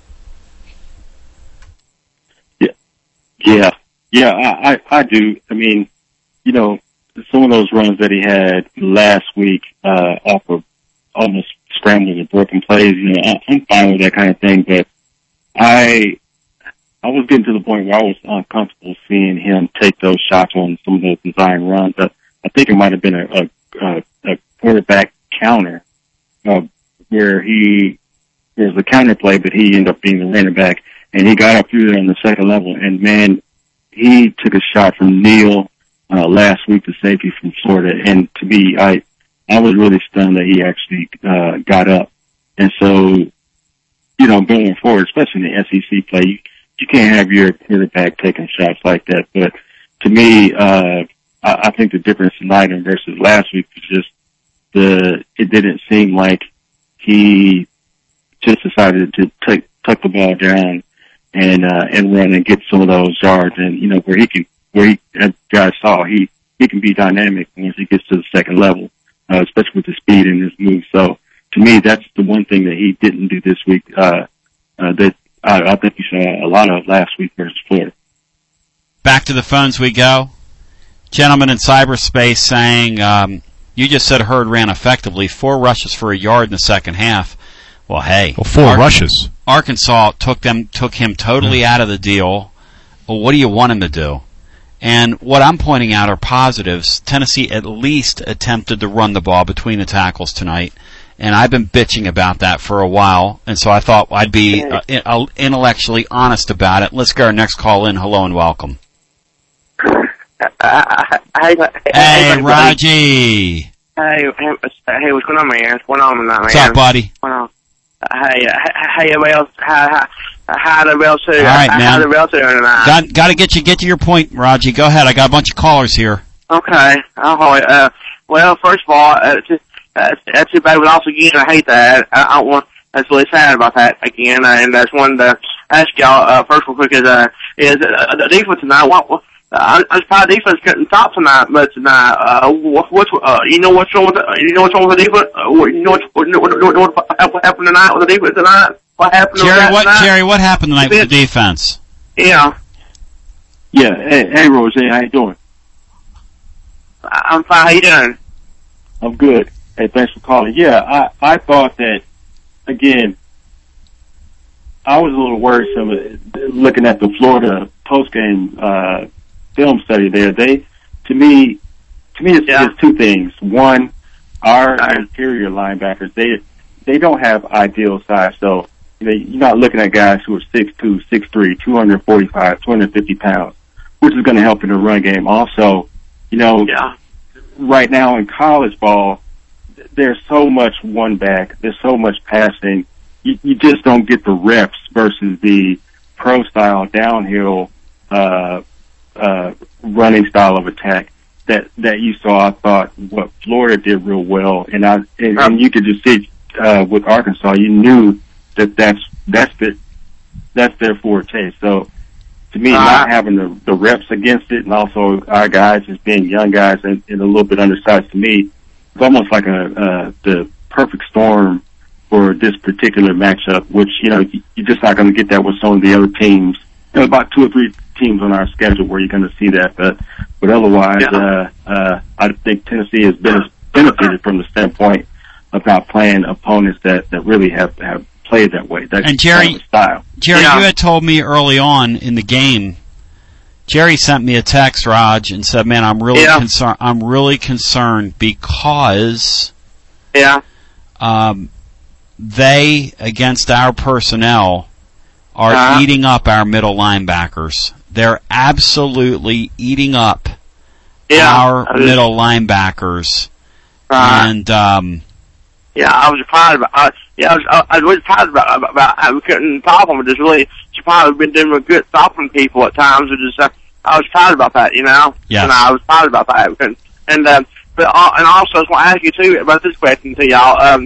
Yeah, I do. I mean, you know, some of those runs that he had last week off of almost scrambles or broken plays, you know, I'm fine with that kind of thing, but I was getting to the point where I was uncomfortable seeing him take those shots on some of those design runs. I think it might have been a quarterback counter where there was a counter play, but he ended up being the running back, and he got up through there on the second level, and man, he took a shot from Neal last week, the safety from Florida, and to me, I was really stunned that he actually got up. And so, you know, going forward, especially in the SEC play, you can't have your quarterback taking shots like that. But to me, I think the difference tonight and versus last week was just it didn't seem like he just decided to tuck the ball down and run and get some of those yards. And, you know, as guys saw, he can be dynamic once he gets to the second level, especially with the speed in his move. So to me, that's the one thing that he didn't do this week, that I think you saw a lot of last week versus Florida. Back to the phones we go. Gentleman in cyberspace saying, you just said Hurd ran effectively, 4 rushes for a yard in the second half. Well, hey. Well, 4 rushes. Arkansas took him totally out of the deal. Well, what do you want him to do? And what I'm pointing out are positives. Tennessee at least attempted to run the ball between the tackles tonight, and I've been bitching about that for a while, and so I thought I'd be intellectually honest about it. Let's get our next call in. Hello and welcome. Hey, Raji. Hey, what's going on, man? What's going on tonight, man? What's up, buddy? Hey, everybody else, how the Rails too? All right, man. How the Rails doing tonight? Got to get to your point, Raji. Go ahead. I got a bunch of callers here. Okay. Well, Well, first of all, that's too bad. But also, again, I hate that. I don't want. That's really sad about that again. And that's one to ask y'all first real quick is the defense tonight. I'm surprised the defense couldn't stop tonight, but tonight, you know what's wrong with the defense? You know what happened tonight with the defense tonight? What happened tonight? Jerry, what happened tonight with the defense? Yeah. Yeah. Hey, Rosie, how you doing? I'm fine. How you doing? I'm good. Hey, thanks for calling. Yeah, I thought that, again, I was a little worried looking at the Florida postgame film study there. To me, it's two things. One, our interior linebackers, they don't have ideal size. So, you're not looking at guys who are 6'2", 6'3", 245, 250 pounds, which is going to help in the run game. Also, right now in college ball, there's so much one back, there's so much passing. You just don't get the reps versus the pro style downhill running style of attack that you saw. I thought what Florida did real well, and you could just see with Arkansas, you knew that's their forte. So to me, not having the reps against it, and also our guys as being young guys and a little bit undersized, to me, it's almost like the perfect storm for this particular matchup, which, you're just not going to get that with some of the other teams. About 2 or 3 teams on our schedule where you're going to see that, but otherwise, I think Tennessee has benefited from the standpoint of not playing opponents that really have played that way. That's Jerry, kind of style. Jerry, you had told me early on in the game, Jerry sent me a text, Raj, and said, "Man, I'm really concerned. I'm really concerned because they, against our personnel, are eating up our middle linebackers. They're absolutely eating up our middle linebackers." And I was surprised about. I was really surprised about how we couldn't stop them. Just really surprised. We've been doing a good stopping people at times. I was surprised about that. Yes. And I was surprised about that. And also I was going to ask you too about this question to y'all.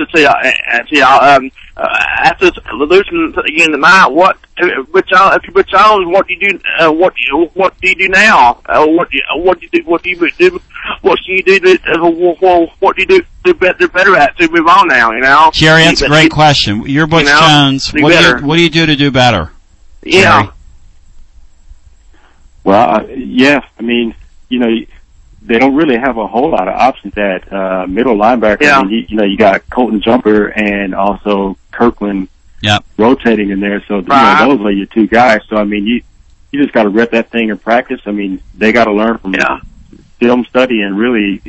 After losing again tonight, what do you do now? What can you do better at to move on now? Jerry, that's a great question. You're Butch Jones. What do you do to do better? Yeah. Jerry? Well, I mean, they don't really have a whole lot of options at middle linebacker. Yeah. I mean, you got Colton Jumper and also Kirkland rotating in there. So those are your two guys. So I mean, you just got to rep that thing in practice. I mean, they got to learn from film study and really,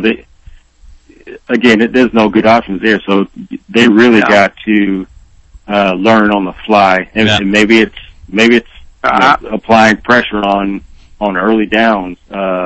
there's no good options there. So they really got to learn on the fly, and maybe it's applying pressure on early downs.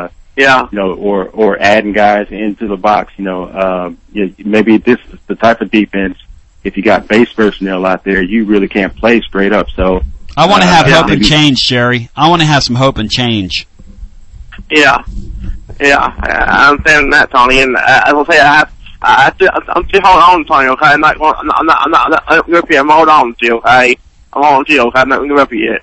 Or adding guys into the box. Maybe this is the type of defense. If you got base personnel out there, you really can't play straight up. So I want to have hope and change, Jerry. I want to have some hope and change. Yeah, I understand that, Tony. And as I say, I'm still holding on, Tony. Okay, I'm not going to I'm holding on to you. Okay, I'm holding on to you. Okay, I'm not going to give up yet.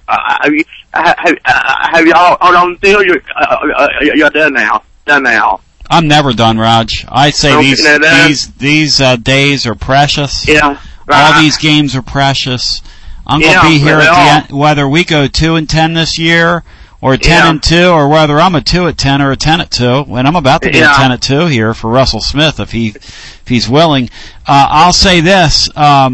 Have y'all hold on to you? You're done now. Done now. I'm never done, Raj. I say these days are precious. Yeah. All these games are precious. I'm going to be here at the end, whether we go 2-10 this year, or 10-2, or whether I'm a 2-10 or a 10-2. And I'm about to be a 10-2 here for Russell Smith if he's willing. I'll say this.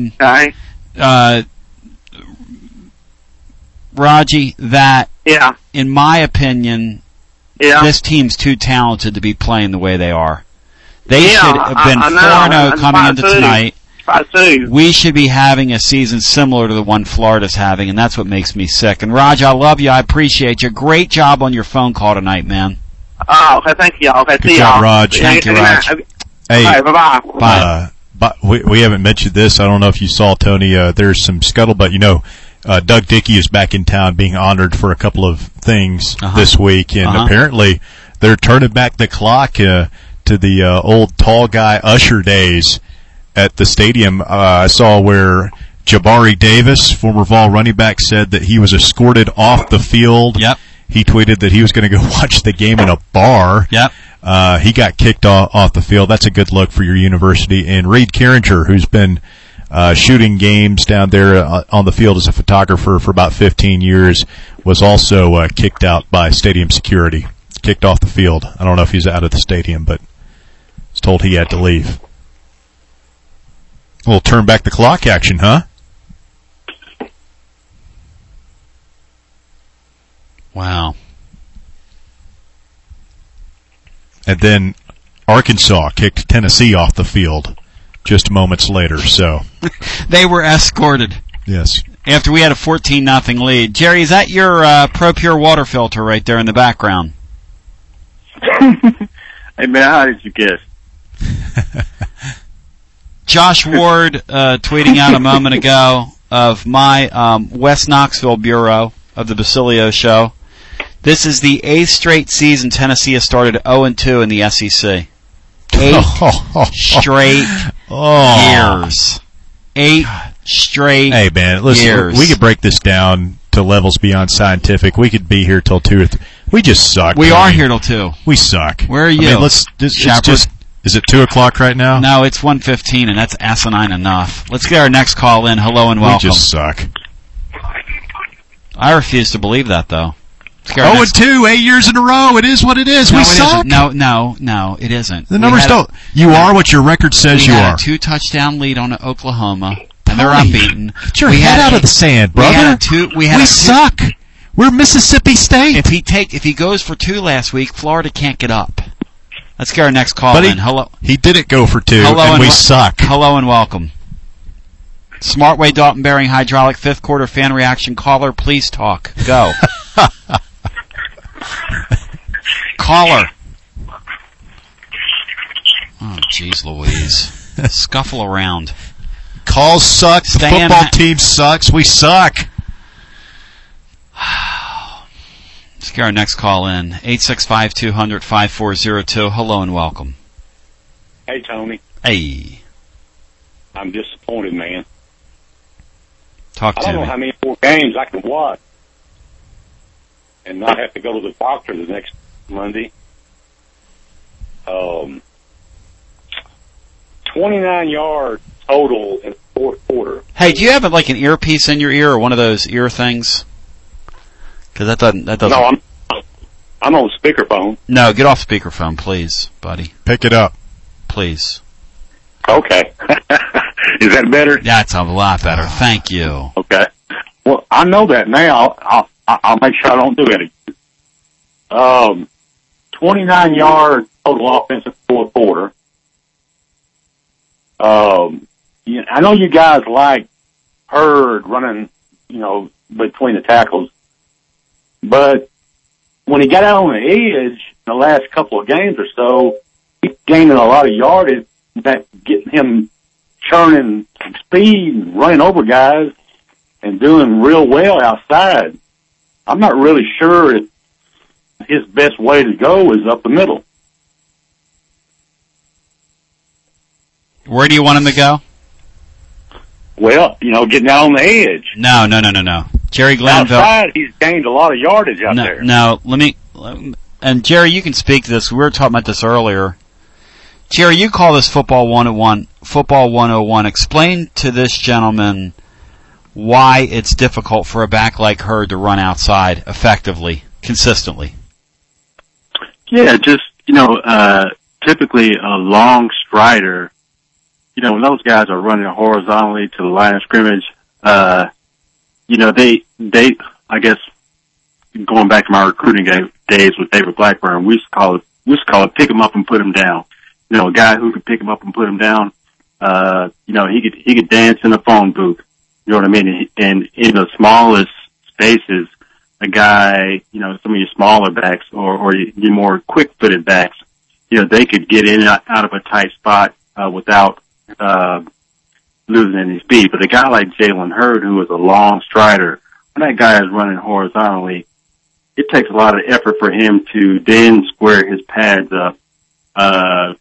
Raji, that in my opinion, this team's too talented to be playing the way they are. They should have been 4-0 coming into tonight. We should be having a season similar to the one Florida's having, and that's what makes me sick. And Raj, I love you. I appreciate you. Great job on your phone call tonight, man. Oh, okay. Thank you. Okay, good job, Raj. Thank you, Raj. Hey, bye-bye. Bye. But we haven't mentioned this. I don't know if you saw, Tony. There's some scuttlebutt. Doug Dickey is back in town being honored for a couple of things this week, and apparently they're turning back the clock to to the old tall guy Usher days at the stadium. I saw where Jabari Davis, former Vol running back, said that he was escorted off the field. Yep. He tweeted that he was going to go watch the game in a bar. Yep. He got kicked off the field. That's a good look for your university. And Reed Carringer, who's been shooting games down there on the field as a photographer for about 15 years, was also kicked out by stadium security. Kicked off the field. I don't know if he's out of the stadium, but was told he had to leave. We'll turn back the clock action, huh? Wow. And then Arkansas kicked Tennessee off the field just moments later. So they were escorted. Yes. After we had a 14-0 lead. Jerry, is that your ProPure water filter right there in the background? Hey man, how did you guess? Josh Ward tweeting out a moment ago of my West Knoxville bureau of the Basilio Show. This is the 8th straight season Tennessee has started 0-2 in the SEC. 8 straight years. 8 straight Hey, man, listen, years. We could break this down to levels beyond scientific. We could be here till 2 or 3. We just suck. We are here till 2. We suck. Where are you? I mean, it's just, is it 2 o'clock right now? No, it's 1:15, and that's asinine enough. Let's get our next call in. Hello and welcome. We just suck. I refuse to believe that, though. 0-2, 8 years in a row. It is what it is. We suck. No, it isn't. The numbers don't. You are what your record says you are. We had a 2-touchdown lead on Oklahoma, and they're unbeaten. Get your head out of the sand, brother. We suck. We're Mississippi State. If he goes for 2 last week, Florida can't get up. Let's get our next call in. Hello. He didn't go for 2, and we suck. Hello and welcome. Smartway Dalton Bearing Hydraulic 5th quarter fan reaction caller. Please talk. Go. Caller. Oh, jeez Louise. Scuffle around. Calls suck. The football team sucks. We suck. Let's get our next call in. 865-200-5402. Hello and welcome. Hey, Tony. Hey. I'm disappointed, man. Talk to me. I don't know how many more games I can watch and not have to go to the doctor the next Monday. 29 yards total in the fourth quarter. Hey, do you have like an earpiece in your ear or one of those ear things? Because that doesn't. No, I'm on speakerphone. No, get off speakerphone, please, buddy. Pick it up, please. Okay. Is that better? That's a lot better. Thank you. Okay. Well, I know that now. I'll make sure I don't do it. 29 yards total offense in the fourth quarter. I know you guys like Hurd running, between the tackles, but when he got out on the edge the last couple of games or so, he's gaining a lot of yardage, that getting him churning speed and running over guys and doing real well outside. I'm not really sure if his best way to go is up the middle. Where do you want him to go? Well, getting out on the edge. No. Jerry Glanville. Outside, he's gained a lot of yardage out there. No, and Jerry, you can speak to this. We were talking about this earlier. Jerry, you call this Football 101. Explain to this gentleman why it's difficult for a back like Hurd to run outside effectively, consistently. Yeah, just, typically a long strider, when those guys are running horizontally to the line of scrimmage, they, I guess, going back to my recruiting days with David Blackburn, we used to call it pick him up and put him down. A guy who could pick him up and put him down, he could dance in a phone booth. You know what I mean? And in the smallest spaces, a guy, some of your smaller backs or your more quick-footed backs, they could get in and out of a tight spot, without, losing any speed. But a guy like Jalen Hurd, who is a long strider, when that guy is running horizontally, it takes a lot of effort for him to then square his pads up,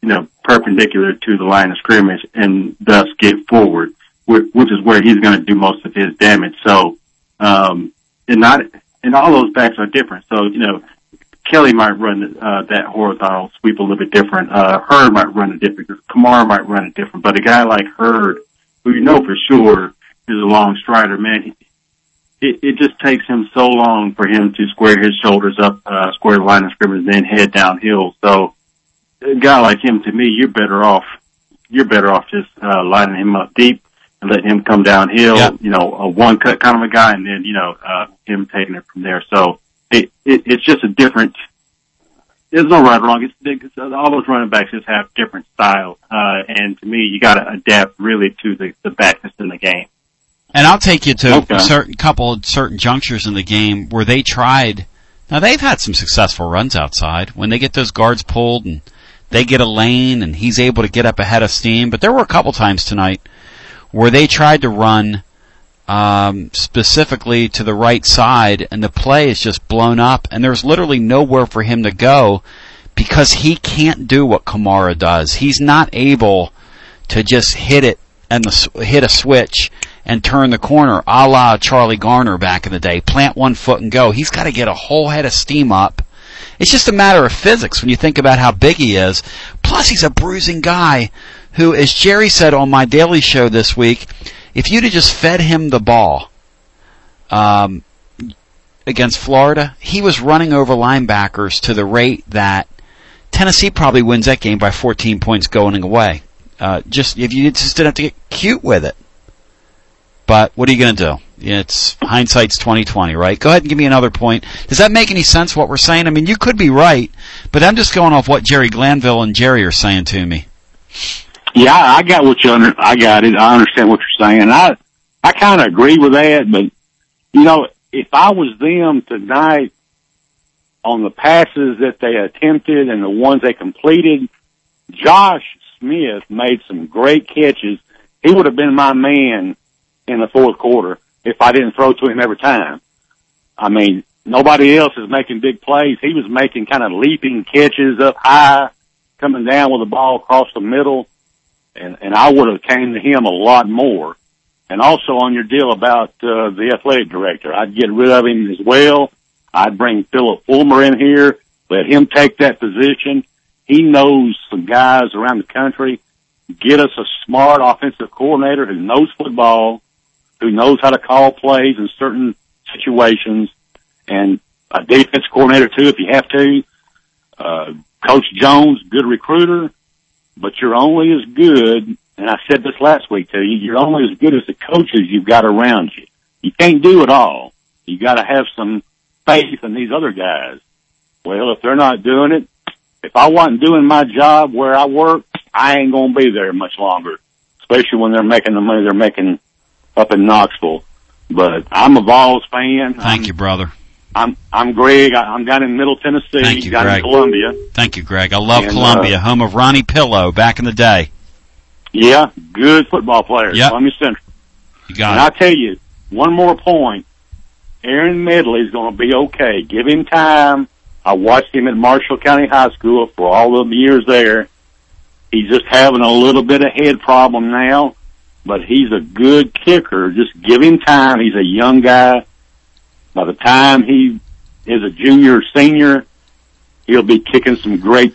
perpendicular to the line of scrimmage and thus get forward, which is where he's going to do most of his damage. So, and all those backs are different. So, Kelly might run that horizontal sweep a little bit different. Hurd might run it different. Kamara might run it different. But a guy like Hurd, who for sure is a long strider, man, it just takes him so long for him to square his shoulders up, square the line of scrimmage, and then head downhill. So a guy like him, to me, you're better off just lining him up deep and letting him come downhill. Yep. A one cut kind of a guy, and then him taking it from there. So it's just a different. There's no right or wrong. It's all those running backs just have different styles, and to me, you got to adapt really to the back that's in the game. And I'll take you to a certain junctures in the game where they tried. Now they've had some successful runs outside when they get those guards pulled and they get a lane and he's able to get up ahead of steam. But there were a couple times tonight where they tried to run specifically to the right side and the play is just blown up and there's literally nowhere for him to go because he can't do what Kamara does. He's not able to just hit it and hit a switch and turn the corner a la Charlie Garner back in the day. Plant one foot and go. He's got to get a whole head of steam up. It's just a matter of physics when you think about how big he is. Plus, he's a bruising guy who, as Jerry said on my daily show this week, if you'd have just fed him the ball against Florida, he was running over linebackers to the rate that Tennessee probably wins that game by 14 points going away. If you just didn't have to get cute with it. But what are you going to do? It's hindsight's 20/20, right? Go ahead and give me another point. Does that make any sense what we're saying? I mean, you could be right, but I'm just going off what Jerry Glanville and Jerry are saying to me. Yeah, I got what I got it. I understand what you're saying. I kind of agree with that, but if I was them tonight on the passes that they attempted and the ones they completed, Josh Smith made some great catches. He would have been my man in the fourth quarter if I didn't throw to him every time. I mean, nobody else is making big plays. He was making kind of leaping catches up high, coming down with the ball across the middle, and I would have came to him a lot more. And also on your deal about the athletic director, I'd get rid of him as well. I'd bring Philip Fulmer in here, let him take that position. He knows some guys around the country. Get us a smart offensive coordinator who knows football, who knows how to call plays in certain situations, and a defense coordinator too if you have to. Coach Jones, good recruiter, but you're only as good, and I said this last week to you, you're only as good as the coaches you've got around you. You can't do it all. You got to have some faith in these other guys. Well, if they're not doing it, if I wasn't doing my job where I work, I ain't going to be there much longer, especially when they're making the money they're making up in Knoxville. But I'm a Vols fan. Thank you, brother. I'm Greg. I'm down in Middle Tennessee. Thank you, down Greg. in Columbia. Thank you, Greg. I love Columbia, home of Ronnie Pillow back in the day. Yeah, good football players. Yep. Columbia Central. You got and it. I tell you, one more point. Aaron Medley's going to be okay. Give him time. I watched him at Marshall County High School for all of the years there. He's just having a little bit of head problem now, but he's a good kicker. Just give him time. He's a young guy. By the time he is a junior or senior, he'll be kicking some great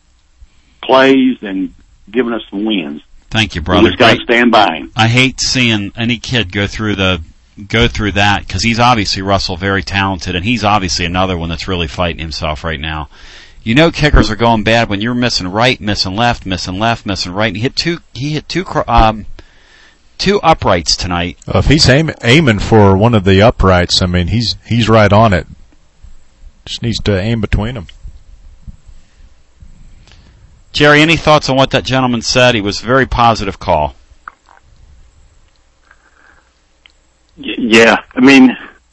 plays and giving us some wins. Thank you, brother. We just got to stand by him. I hate seeing any kid go through that because he's obviously, Russell, very talented, and he's obviously another one that's really fighting himself right now. You know, kickers are going bad when you're missing right, missing left, missing right. And he hit two uprights tonight. If he's aiming for one of the uprights, I mean, he's right on it. Just needs to aim between them. Jerry, any thoughts on what that gentleman said? He was a very positive call. Yeah, I mean,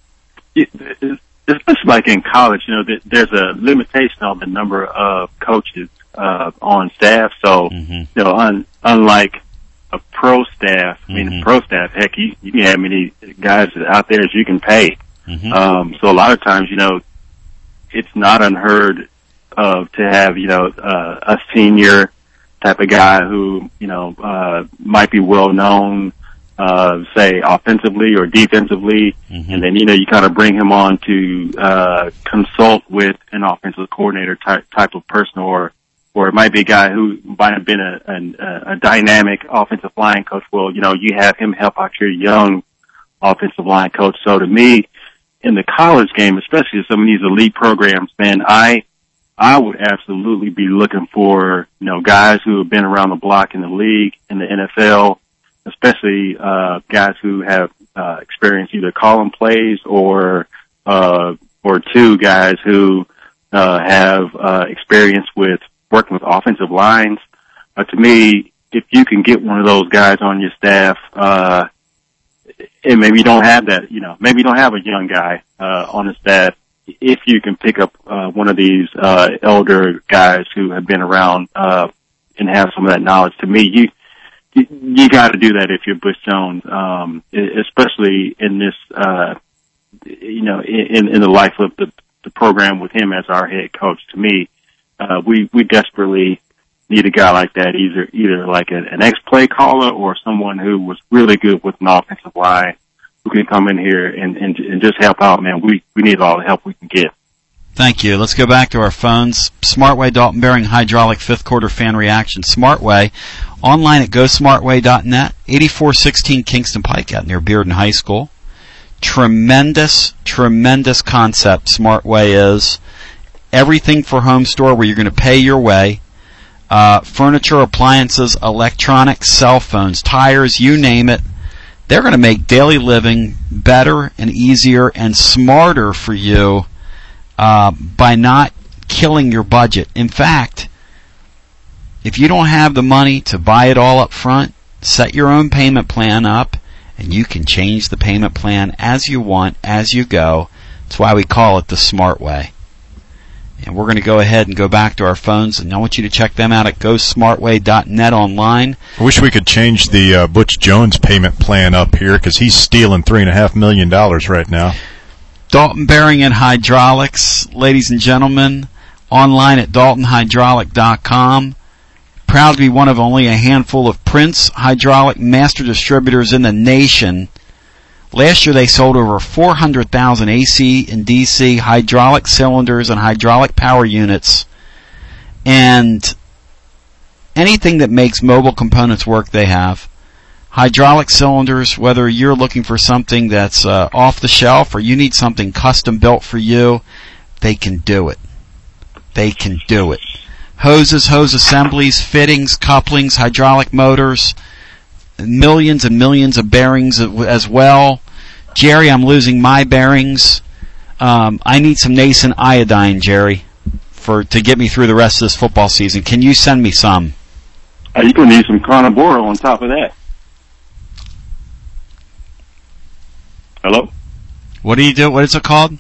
it's like in college, there's a limitation on the number of coaches on staff. So, unlike a pro staff, I mean, pro staff, heck, you can have many guys out there as you can pay. So a lot of times, it's not unheard of to have, a senior type of guy who, might be well known, say offensively or defensively, and then, you kind of bring him on to, consult with an offensive coordinator type of person, or it might be a guy who might have been a dynamic offensive line coach. Well, you have him help out your young offensive line coach. So to me, in the college game, especially some of these elite programs, man, I would absolutely be looking for, guys who have been around the block in the league, in the NFL, especially, guys who have, experience either calling plays or two guys who, have, experience with working with offensive lines. To me, if you can get one of those guys on your staff, and maybe you don't have that, maybe you don't have a young guy, on the staff, if you can pick up, one of these, elder guys who have been around, and have some of that knowledge, to me, you got to do that if you're Butch Jones, especially in this, in the life of the program with him as our head coach. To me, we desperately need a guy like that, either like an ex-play caller or someone who was really good with an offensive line who can come in here and just help out, man. We need all the help we can get. Thank you. Let's go back to our phones. Smartway, Dalton Bearing, Hydraulic, fifth quarter fan reaction. Smartway, online at GoSmartway.net, 8416 Kingston Pike out near Bearden High School. Tremendous concept Smartway is. Everything for home store where you're going to pay your way. Furniture, appliances, electronics, cell phones, tires, you name it. They're going to make daily living better and easier and smarter for you by not killing your budget. In fact, if you don't have the money to buy it all up front, set your own payment plan up, and you can change the payment plan as you want, as you go. That's why we call it the Smart Way. And we're going to go ahead and go back to our phones, and I want you to check them out at GoSmartway.net online. I wish we could change the Butch Jones payment plan up here, because he's stealing $3.5 million right now. Dalton Bearing and Hydraulics, ladies and gentlemen, online at DaltonHydraulic.com. Proud to be one of only a handful of Prince hydraulic master distributors in the nation. Last year they sold over 400,000 AC and DC hydraulic cylinders and hydraulic power units. And anything that makes mobile components work, they have. Hydraulic cylinders, whether you're looking for something that's off the shelf or you need something custom built for you, they can do it. They can do it. Hoses, hose assemblies, fittings, couplings, hydraulic motors, millions and millions of bearings as well. Jerry, I'm losing my bearings. I need some Nason iodine, Jerry, to get me through the rest of this football season. Can you send me some? You're going to need some Carnivoro on top of that. Hello? What do you do? What is it called?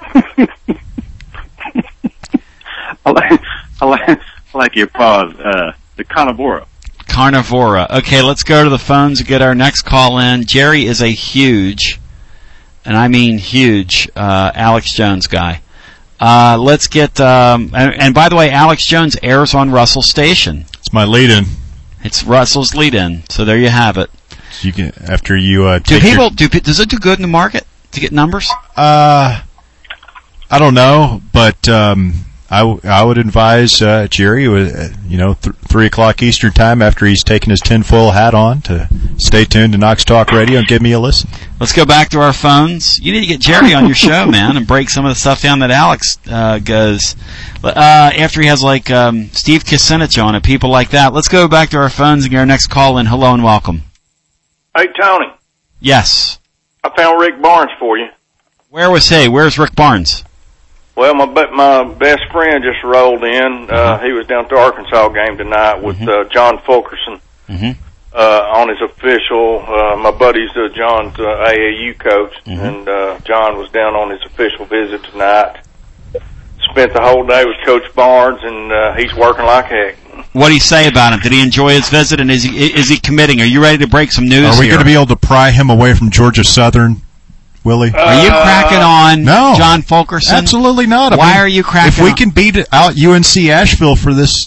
I like your pause. The Carnivoro. Carnivora. Okay, let's go to the phones and get our next call in. Jerry is a huge, and I mean huge, Alex Jones guy. Let's get, and by the way, Alex Jones airs on Russell Station. It's my lead-in. It's Russell's lead-in, so there you have it. So you can, after you, does it do good in the market to get numbers? I don't know, but, I would advise Jerry, 3 o'clock Eastern time after he's taken his tinfoil hat on, to stay tuned to Knox Talk Radio and give me a listen. Let's go back to our phones. You need to get Jerry on your show, man, and break some of the stuff down that Alex goes. After he has Steve Kucinich on it, people like that. Let's go back to our phones and get our next call in. Hello and welcome. Hey, Tony. Yes. I found Rick Barnes for you. Where was he? Where's Rick Barnes? Well, my best friend just rolled in. He was down at the Arkansas game tonight with John Fulkerson on his official. My buddy's John's AAU coach, and John was down on his official visit tonight. Spent the whole day with Coach Barnes, and he's working like heck. What did he say about him? Did he enjoy his visit, and is he committing? Are you ready to break some news? Are we going to be able to pry him away from Georgia Southern, Willie? Are you cracking on John Fulkerson? Absolutely not. Why are you cracking on? If we can beat out UNC Asheville for this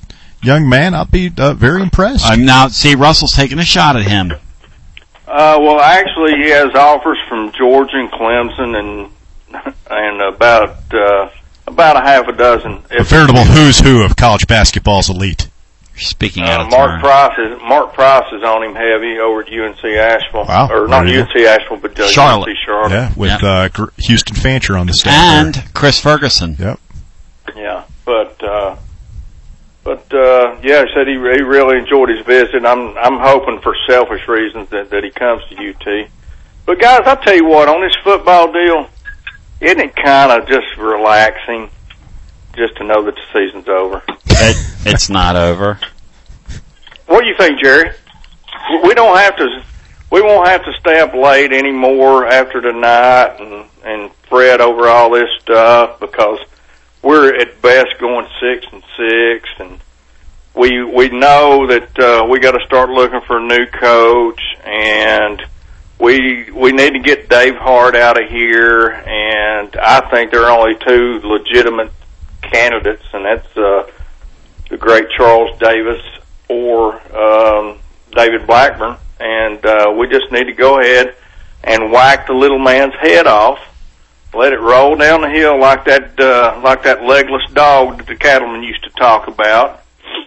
young man, I'll be very impressed. Now, see, Russell's taking a shot at him. Well, actually, he has offers from Georgia and Clemson and about a half a dozen. A veritable who's who of college basketball's elite. Speaking out of Mark Price is on him heavy over at UNC Asheville. Wow. Or not UNC Asheville, but Charlotte. UNC Charlotte. Yeah, with Houston Fancher on the staff. And there. Chris Ferguson. Yep. Yeah, but yeah, he said he really enjoyed his visit. I'm hoping for selfish reasons that he comes to UT. But guys, I'll tell you what, on this football deal, isn't it kind of just relaxing just to know that the season's over? It's not over. What do you think, Jerry? We won't have to stay up late anymore after tonight and fret over all this stuff because we're at best going 6-6, and we know that we got to start looking for a new coach, and we need to get Dave Hart out of here, and I think there are only two legitimate candidates, and that's the great Charles Davis or David Blackburn, and we just need to go ahead and whack the little man's head off. Let it roll down the hill like that legless dog that the cattlemen used to talk about.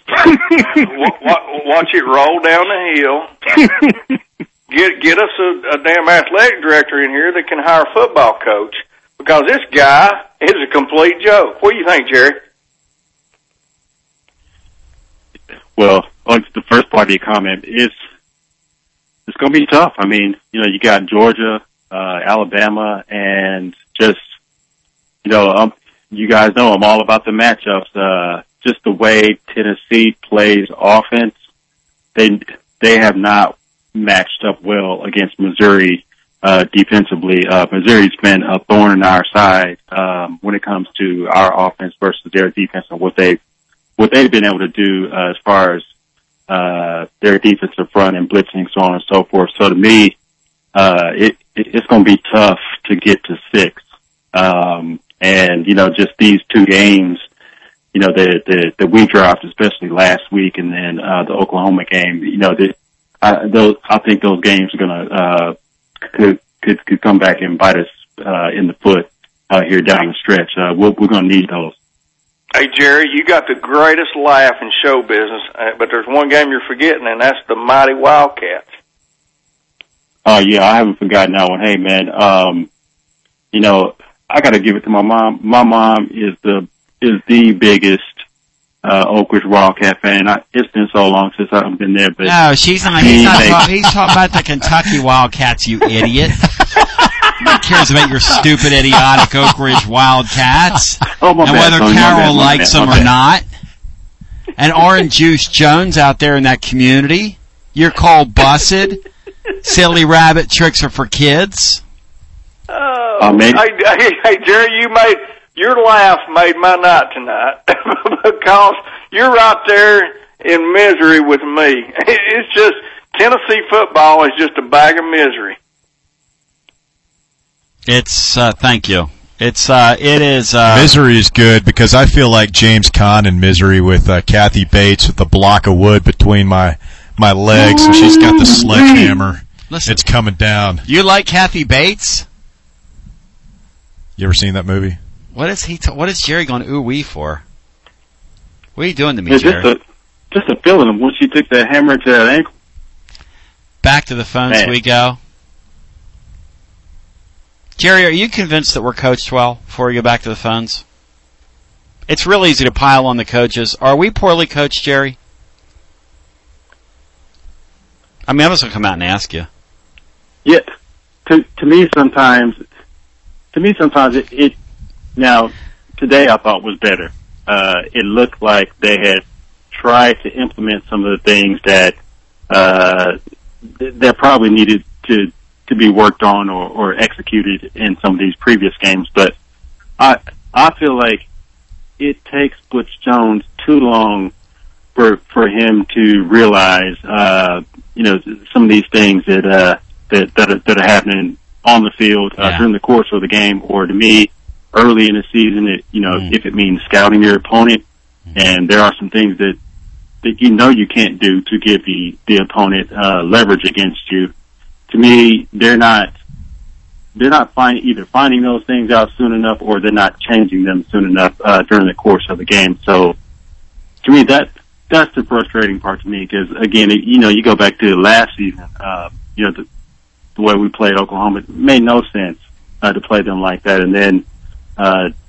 Watch it roll down the hill. Get us a damn athletic director in here that can hire a football coach, because this guy is a complete joke. What do you think, Jerry? Well, on the first part of your comment, it's going to be tough. I mean, you got Georgia, Alabama, and just, you guys know I'm all about the matchups. Just the way Tennessee plays offense, they have not matched up well against Missouri defensively. Missouri's been a thorn in our side when it comes to our offense versus their defense and what they've been able to do as far as their defensive front and blitzing, so on and so forth. So to me, it's going to be tough to get to 6. And, just these two games, that we dropped, especially last week, and then the Oklahoma game, I think those games are going to could come back and bite us in the foot here down the stretch. We're going to need those. Hey, Jerry, you got the greatest laugh in show business, but there's one game you're forgetting, and that's the mighty Wildcats. Oh, yeah, I haven't forgotten that one. Hey, man, I got to give it to my mom. My mom is the biggest Oak Ridge Wildcat fan. It's been so long since I've been there. But no, she's not. He's talking about the Kentucky Wildcats, you idiot. Nobody cares about your stupid, idiotic Oak Ridge Wildcats and whether Carol likes them or not. And Orange Juice Jones out there in that community, you're called busted. Silly rabbit tricks are for kids. Hey, Jerry, your laugh made my night tonight because you're right there in misery with me. It's just Tennessee football is just a bag of misery. It's thank you. It is Misery is good because I feel like James Caan in Misery with Kathy Bates with the block of wood between my legs, and she's got the sledgehammer. Listen, it's coming down. You like Kathy Bates? You ever seen that movie? What is what is Jerry going ooh-wee for? What are you doing to me, Jerry? Just a feeling once you took that hammer to that ankle. Back to the phones we go. Jerry, are you convinced that we're coached well before we go back to the phones? It's real easy to pile on the coaches. Are we poorly coached, Jerry? I mean, I'm just going to come out and ask you. Yeah. To me, sometimes it now, today I thought was better. It looked like they had tried to implement some of the things that probably needed to be worked on or executed in some of these previous games. But I feel like it takes Butch Jones too long for him to realize, some of these things that are happening on the field during the course of the game, or to me, early in the season, if it means scouting your opponent, and there are some things that that you know you can't do to give the opponent leverage against you. To me, they're not either finding those things out soon enough, or they're not changing them soon enough during the course of the game. So, to me, that's the frustrating part to me, because again, you go back to last season, the way we played Oklahoma, it made no sense to play them like that. And then